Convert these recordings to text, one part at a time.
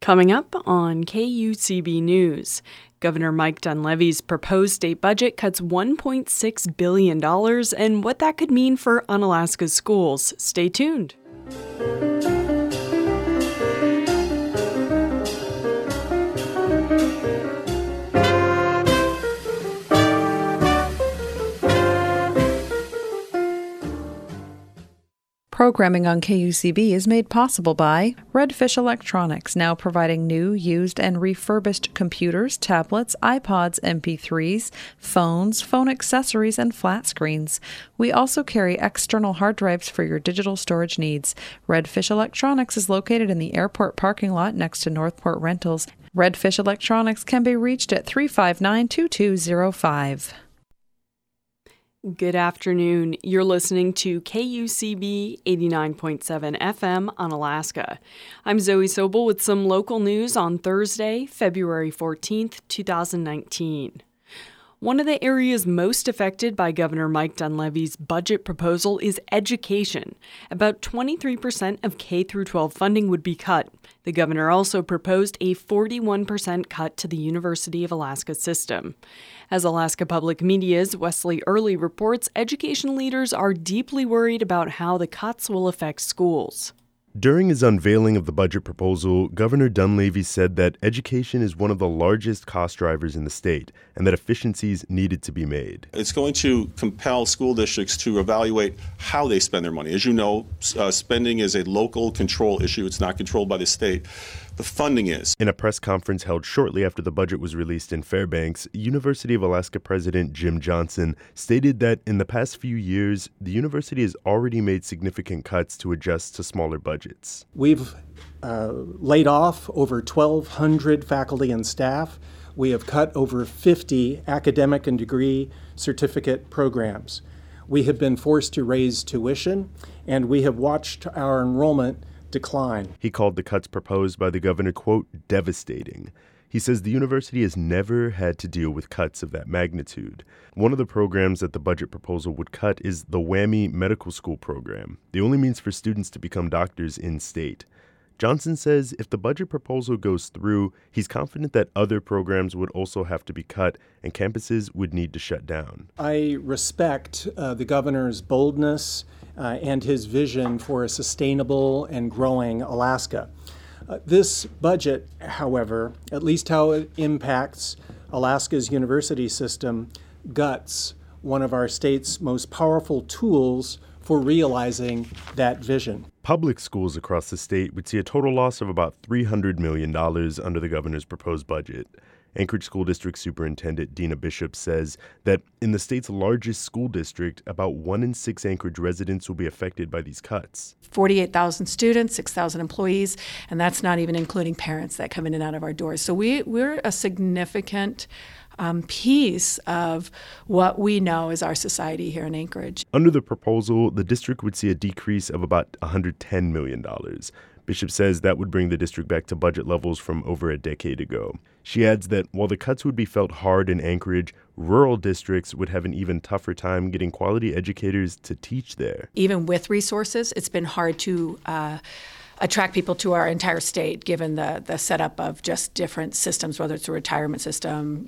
Coming up on KUCB News, Governor Mike Dunleavy's proposed state budget cuts $1.6 billion and what that could mean for Unalaska's schools. Stay tuned. Programming on KUCB is made possible by Redfish Electronics, now providing new, used, and refurbished computers, tablets, iPods, MP3s, phones, phone accessories, and flat screens. We also carry external hard drives for your digital storage needs. Redfish Electronics is located in the airport parking lot next to Northport Rentals. Redfish Electronics can be reached at 359-2205. Good afternoon. You're listening to KUCB 89.7 FM on Alaska. I'm Zoe Sobel with some local news on Thursday, February 14th, 2019. One of the areas most affected by Governor Mike Dunleavy's budget proposal is education. About 23% of K-12 funding would be cut. The governor also proposed a 41% cut to the University of Alaska system. As Alaska Public Media's Wesley Early reports, education leaders are deeply worried about how the cuts will affect schools. During his unveiling of the budget proposal, Governor Dunleavy said that education is one of the largest cost drivers in the state and that efficiencies needed to be made. It's going to compel school districts to evaluate how they spend their money. As you know, spending is a local control issue. It's not controlled by the state. The funding is. In a press conference held shortly after the budget was released in Fairbanks, University of Alaska President Jim Johnson stated that in the past few years, the university has already made significant cuts to adjust to smaller budgets. We've laid off over 1,200 faculty and staff. We have cut over 50 academic and degree certificate programs. We have been forced to raise tuition, and we have watched our enrollment decline. He called the cuts proposed by the governor, quote, devastating. He says the university has never had to deal with cuts of that magnitude. One of the programs that the budget proposal would cut is the WWAMI Medical School program, the only means for students to become doctors in state. Johnson says if the budget proposal goes through, he's confident that other programs would also have to be cut and campuses would need to shut down. I respect the governor's boldness and his vision for a sustainable and growing Alaska. This budget, however, at least how it impacts Alaska's university system, guts one of our state's most powerful tools for realizing that vision. Public schools across the state would see a total loss of about $300 million under the governor's proposed budget. Anchorage School District Superintendent Dina Bishop says that in the state's largest school district, about 1 in 6 Anchorage residents will be affected by these cuts. 48,000 students, 6,000 employees, and that's not even including parents that come in and out of our doors. So we're a significant piece of what we know as our society here in Anchorage. Under the proposal, the district would see a decrease of about $110 million. Bishop says that would bring the district back to budget levels from over a decade ago. She adds that while the cuts would be felt hard in Anchorage, rural districts would have an even tougher time getting quality educators to teach there. Even with resources, it's been hard to attract people to our entire state, given the setup of just different systems, whether it's a retirement system,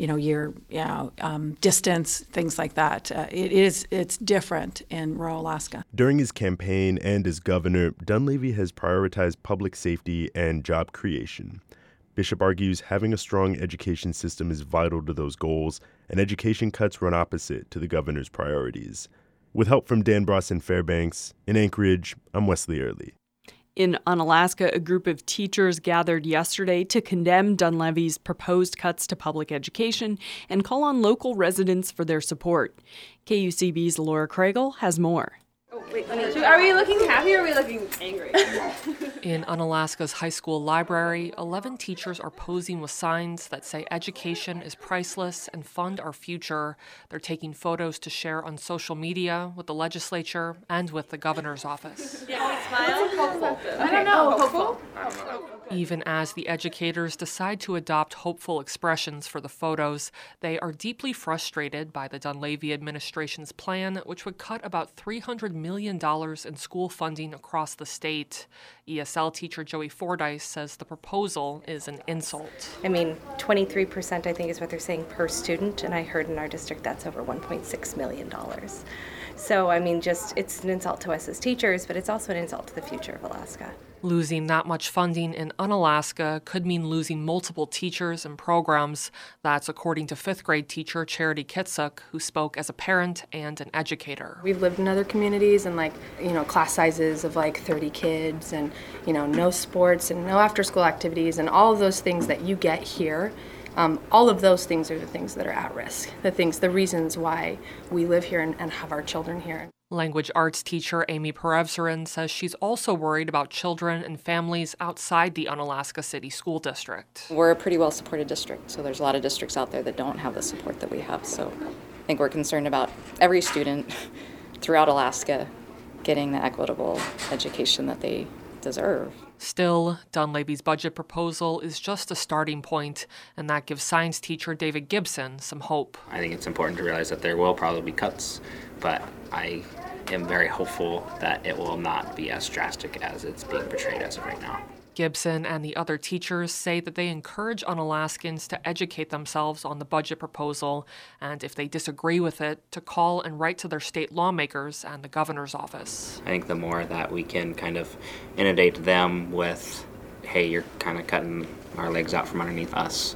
distance, things like that. It's different in rural Alaska. During his campaign and as governor, Dunleavy has prioritized public safety and job creation. Bishop argues having a strong education system is vital to those goals, and education cuts run opposite to the governor's priorities. With help from Dan Bross in Fairbanks, in Anchorage, I'm Wesley Early. In Unalaska, a group of teachers gathered yesterday to condemn Dunleavy's proposed cuts to public education and call on local residents for their support. KUCB's Laura Craigle has more. Oh, wait, are we looking happy or are we looking angry? In Unalaska's high school library, 11 teachers are posing with signs that say education is priceless and fund our future. They're taking photos to share on social media with the legislature and with the governor's office. Yeah, smile. Hopeful. I don't know. Hopeful. I don't know. Even as the educators decide to adopt hopeful expressions for the photos, they are deeply frustrated by the Dunleavy administration's plan, which would cut about $300 million in school funding across the state. ESL teacher Joey Fordyce says the proposal is an insult. I mean, 23% I think is what they're saying per student, and I heard in our district that's over $1.6 million. So, I mean, it's an insult to us as teachers, but it's also an insult to the future of Alaska. Losing that much funding in Unalaska could mean losing multiple teachers and programs. That's according to fifth grade teacher Charity Kitsuk, who spoke as a parent and an educator. We've lived in other communities and class sizes of 30 kids and, no sports and no after school activities and all of those things that you get here. All of those things are the things that are at risk, the reasons why we live here and have our children here. Language arts teacher Amy Perevsarin says she's also worried about children and families outside the Unalaska City School District. We're a pretty well-supported district, so there's a lot of districts out there that don't have the support that we have. So I think we're concerned about every student throughout Alaska getting the equitable education that they deserve. Still, Dunleavy's budget proposal is just a starting point, and that gives science teacher David Gibson some hope. I think it's important to realize that there will probably be cuts, but I am very hopeful that it will not be as drastic as it's being portrayed as of right now. Gibson and the other teachers say that they encourage Unalaskans to educate themselves on the budget proposal, and if they disagree with it, to call and write to their state lawmakers and the governor's office. I think the more that we can kind of inundate them with, hey, you're kind of cutting our legs out from underneath us,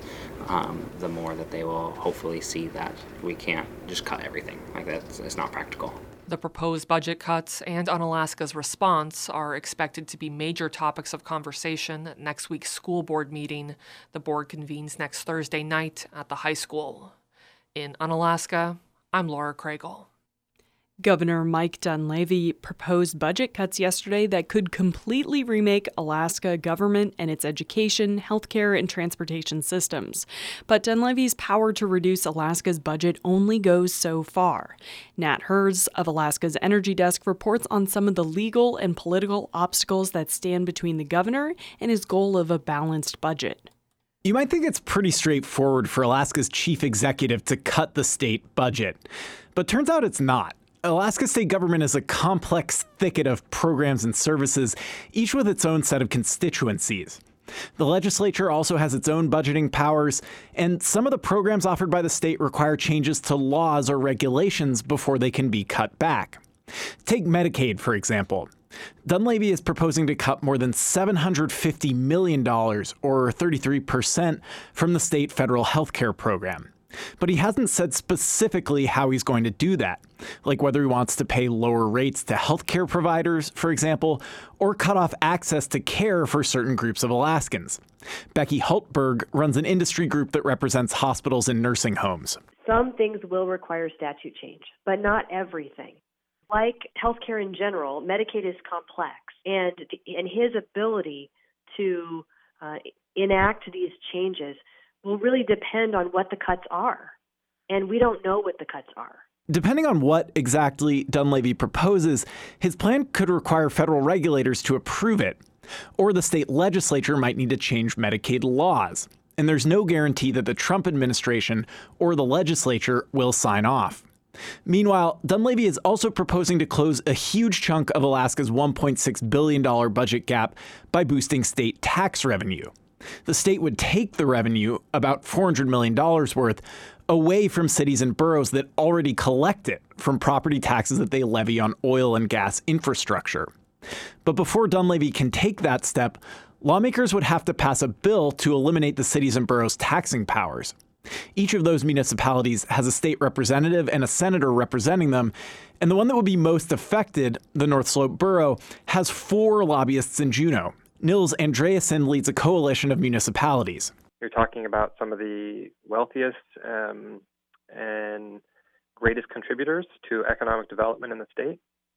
the more that they will hopefully see that we can't just cut everything. It's not practical. The proposed budget cuts and Unalaska's response are expected to be major topics of conversation at next week's school board meeting. The board convenes next Thursday night at the high school. In Unalaska, I'm Laura Craigle. Governor Mike Dunleavy proposed budget cuts yesterday that could completely remake Alaska government and its education, healthcare, and transportation systems. But Dunleavy's power to reduce Alaska's budget only goes so far. Nat Herz of Alaska's Energy Desk reports on some of the legal and political obstacles that stand between the governor and his goal of a balanced budget. You might think it's pretty straightforward for Alaska's chief executive to cut the state budget, but turns out it's not. Alaska state government is a complex thicket of programs and services, each with its own set of constituencies. The legislature also has its own budgeting powers, and some of the programs offered by the state require changes to laws or regulations before they can be cut back. Take Medicaid, for example. Dunleavy is proposing to cut more than $750 million, or 33%, from the state federal health care program. But he hasn't said specifically how he's going to do that, like whether he wants to pay lower rates to healthcare providers, for example, or cut off access to care for certain groups of Alaskans. Becky Hultberg runs an industry group that represents hospitals and nursing homes. Some things will require statute change, but not everything. Like healthcare in general, Medicaid is complex, and his ability to enact these changes will really depend on what the cuts are. And we don't know what the cuts are. Depending on what exactly Dunleavy proposes, his plan could require federal regulators to approve it, or the state legislature might need to change Medicaid laws. And there's no guarantee that the Trump administration or the legislature will sign off. Meanwhile, Dunleavy is also proposing to close a huge chunk of Alaska's $1.6 billion budget gap by boosting state tax revenue. The state would take the revenue, about $400 million worth, away from cities and boroughs that already collect it from property taxes that they levy on oil and gas infrastructure. But before Dunleavy can take that step, lawmakers would have to pass a bill to eliminate the cities and boroughs' taxing powers. Each of those municipalities has a state representative and a senator representing them, and the one that will be most affected, the North Slope Borough, has 4 lobbyists in Juneau. Nils Andreasen leads a coalition of municipalities. You're talking about some of the wealthiest and greatest contributors to economic development in the state.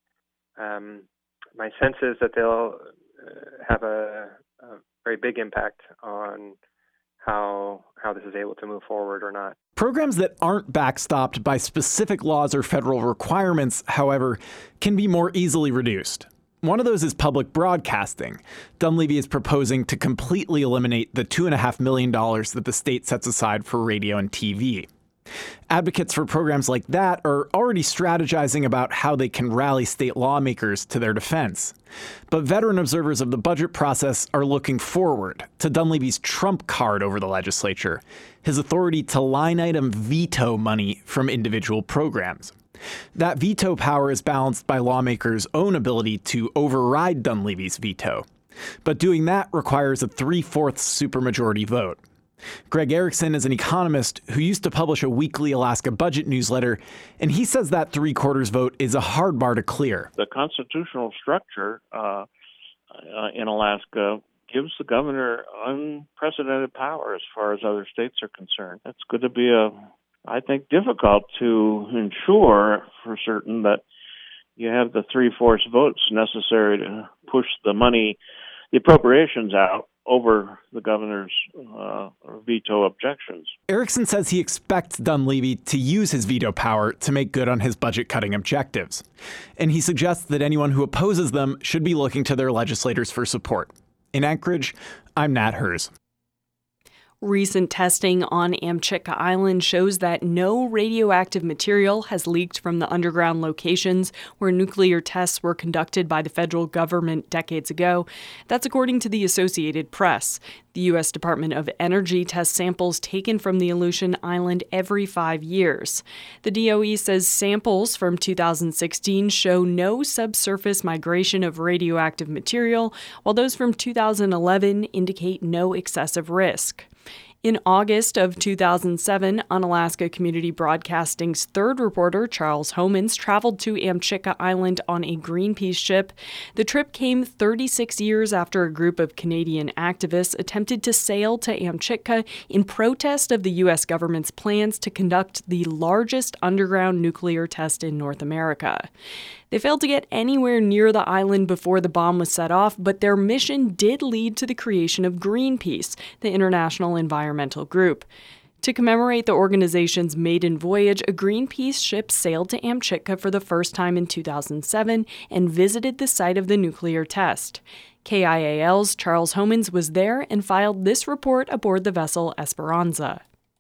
My sense is that they'll have a very big impact on how this is able to move forward or not. Programs that aren't backstopped by specific laws or federal requirements, however, can be more easily reduced. One of those is public broadcasting. Dunleavy is proposing to completely eliminate the $2.5 million that the state sets aside for radio and TV. Advocates for programs like that are already strategizing about how they can rally state lawmakers to their defense. But veteran observers of the budget process are looking forward to Dunleavy's trump card over the legislature, his authority to line-item veto money from individual programs. That veto power is balanced by lawmakers' own ability to override Dunleavy's veto. But doing that requires a 3/4 supermajority vote. Greg Erickson is an economist who used to publish a weekly Alaska budget newsletter, and he says that 3/4 vote is a hard bar to clear. The constitutional structure in Alaska gives the governor unprecedented power as far as other states are concerned. That's going to be, I think, difficult to ensure for certain that you have the 3/4 votes necessary to push the money, the appropriations out over the governor's veto objections. Erickson says he expects Dunleavy to use his veto power to make good on his budget-cutting objectives. And he suggests that anyone who opposes them should be looking to their legislators for support. In Anchorage, I'm Nat Hers. Recent testing on Amchitka Island shows that no radioactive material has leaked from the underground locations where nuclear tests were conducted by the federal government decades ago. That's according to the Associated Press. The U.S. Department of Energy tests samples taken from the Aleutian Island every 5 years. The DOE says samples from 2016 show no subsurface migration of radioactive material, while those from 2011 indicate no excessive risk. In August of 2007, Unalaska Community Broadcasting's third reporter, Charles Homans, traveled to Amchitka Island on a Greenpeace ship. The trip came 36 years after a group of Canadian activists attempted to sail to Amchitka in protest of the U.S. government's plans to conduct the largest underground nuclear test in North America. They failed to get anywhere near the island before the bomb was set off, but their mission did lead to the creation of Greenpeace, the international environmental group. To commemorate the organization's maiden voyage, a Greenpeace ship sailed to Amchitka for the first time in 2007 and visited the site of the nuclear test. KIAL's Charles Homans was there and filed this report aboard the vessel Esperanza.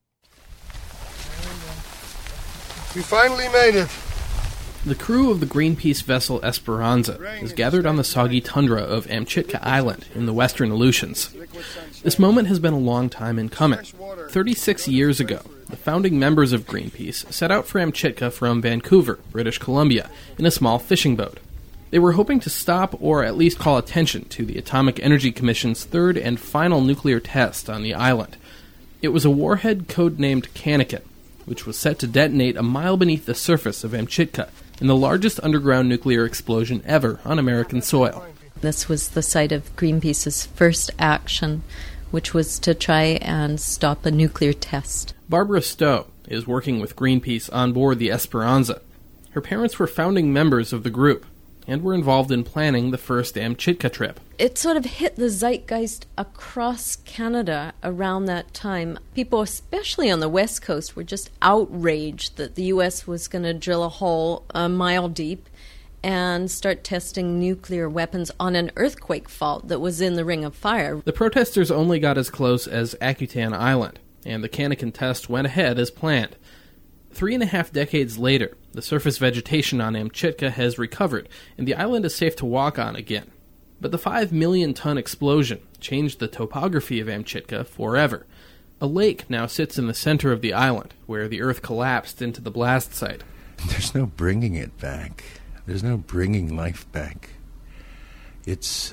We finally made it. The crew of the Greenpeace vessel Esperanza is gathered on the soggy tundra of Amchitka Island in the western Aleutians. This moment has been a long time in coming. 36 years ago, the founding members of Greenpeace set out for Amchitka from Vancouver, British Columbia, in a small fishing boat. They were hoping to stop or at least call attention to the Atomic Energy Commission's third and final nuclear test on the island. It was a warhead codenamed Kanakin, which was set to detonate a mile beneath the surface of Amchitka in the largest underground nuclear explosion ever on American soil. This was the site of Greenpeace's first action, which was to try and stop a nuclear test. Barbara Stowe is working with Greenpeace on board the Esperanza. Her parents were founding members of the group and were involved in planning the first Amchitka trip. It sort of hit the zeitgeist across Canada around that time. People, especially on the West Coast, were just outraged that the U.S. was going to drill a hole a mile deep and start testing nuclear weapons on an earthquake fault that was in the Ring of Fire. The protesters only got as close as Akutan Island, and the Kanakin test went ahead as planned. 3.5 decades later, the surface vegetation on Amchitka has recovered, and the island is safe to walk on again. But the 5 million ton explosion changed the topography of Amchitka forever. A lake now sits in the center of the island, where the earth collapsed into the blast site. There's no bringing it back. There's no bringing life back. It's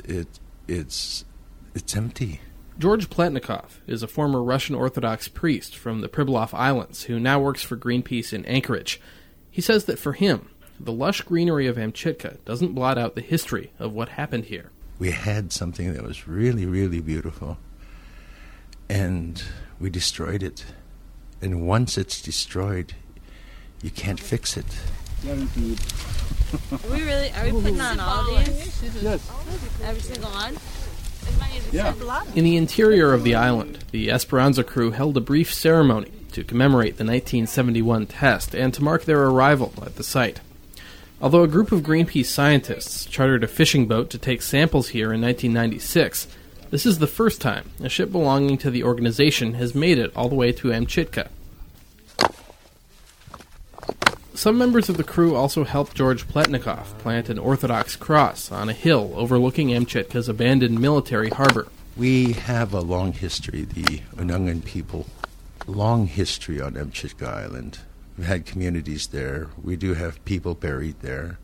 empty. George Pletnikov is a former Russian Orthodox priest from the Pribilof Islands who now works for Greenpeace in Anchorage. He says that for him, the lush greenery of Amchitka doesn't blot out the history of what happened here. We had something that was really, really beautiful, and we destroyed it. And once it's destroyed, you can't fix it. Are we putting on all these? Yes. Every single one? Yeah. In the interior of the island, the Esperanza crew held a brief ceremony to commemorate the 1971 test and to mark their arrival at the site. Although a group of Greenpeace scientists chartered a fishing boat to take samples here in 1996, this is the first time a ship belonging to the organization has made it all the way to Amchitka. Some members of the crew also helped George Pletnikoff plant an Orthodox cross on a hill overlooking Amchitka's abandoned military harbor. We have a long history, the Unungan people, long history on Amchitka Island. We've had communities there. We do have people buried there.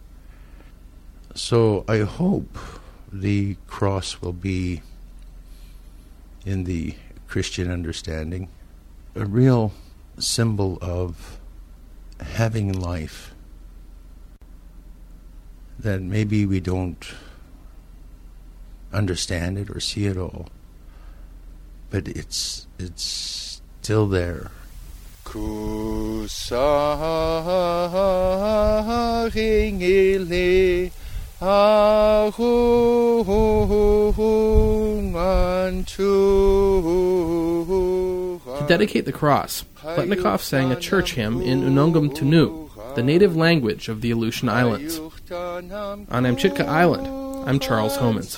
So I hope the cross will be, in the Christian understanding, a real symbol of having life that maybe we don't understand it or see it all, but it's still there. To dedicate the cross, Pletnikoff sang a church hymn in Unungam Tunu, the native language of the Aleutian Islands. On Amchitka Island, I'm Charles Homans.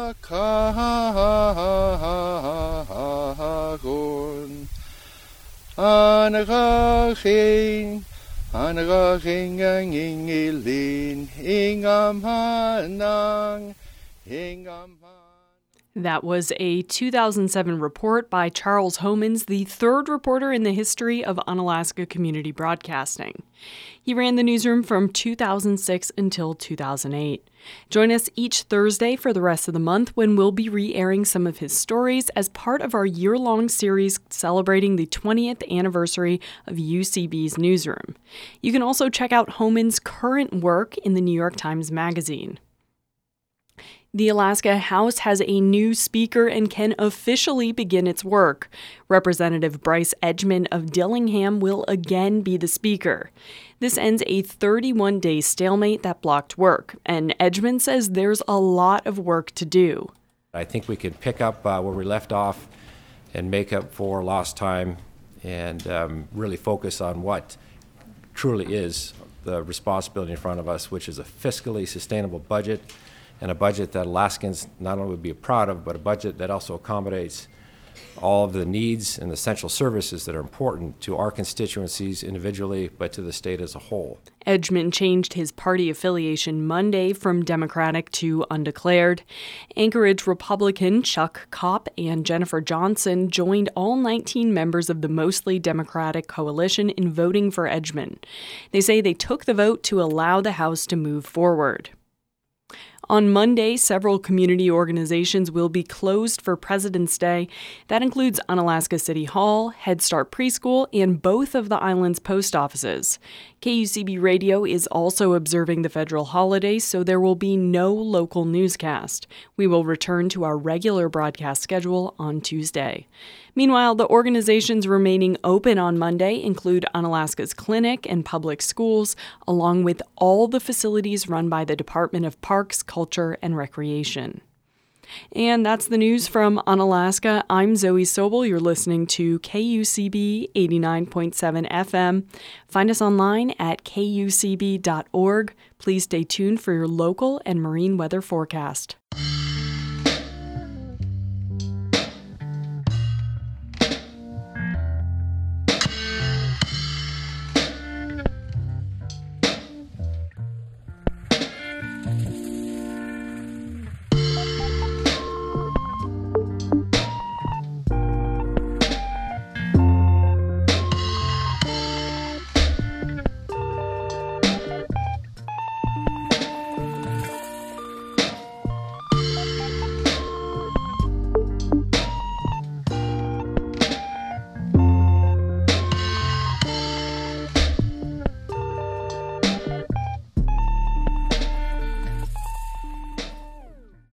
That was a 2007 report by Charles Homans, the third reporter in the history of Unalaska community broadcasting. He ran the newsroom from 2006 until 2008. Join us each Thursday for the rest of the month when we'll be re-airing some of his stories as part of our year-long series celebrating the 20th anniversary of UCB's newsroom. You can also check out Homans' current work in the New York Times Magazine. The Alaska House has a new speaker and can officially begin its work. Representative Bryce Edgman of Dillingham will again be the speaker. This ends a 31-day stalemate that blocked work, and Edgman says there's a lot of work to do. I think we can pick up where we left off and make up for lost time and really focus on what truly is the responsibility in front of us, which is a fiscally sustainable budget, and a budget that Alaskans not only would be proud of, but a budget that also accommodates all of the needs and essential services that are important to our constituencies individually, but to the state as a whole. Edgman changed his party affiliation Monday from Democratic to undeclared. Anchorage Republican Chuck Kopp and Jennifer Johnson joined all 19 members of the mostly Democratic coalition in voting for Edgman. They say they took the vote to allow the House to move forward. On Monday, several community organizations will be closed for President's Day. That includes Unalaska City Hall, Head Start Preschool, and both of the island's post offices. KUCB Radio is also observing the federal holiday, so there will be no local newscast. We will return to our regular broadcast schedule on Tuesday. Meanwhile, the organizations remaining open on Monday include Unalaska's clinic and public schools, along with all the facilities run by the Department of Parks, Culture, and Recreation. And that's the news from Unalaska. I'm Zoe Sobel. You're listening to KUCB 89.7 FM. Find us online at kucb.org. Please stay tuned for your local and marine weather forecast.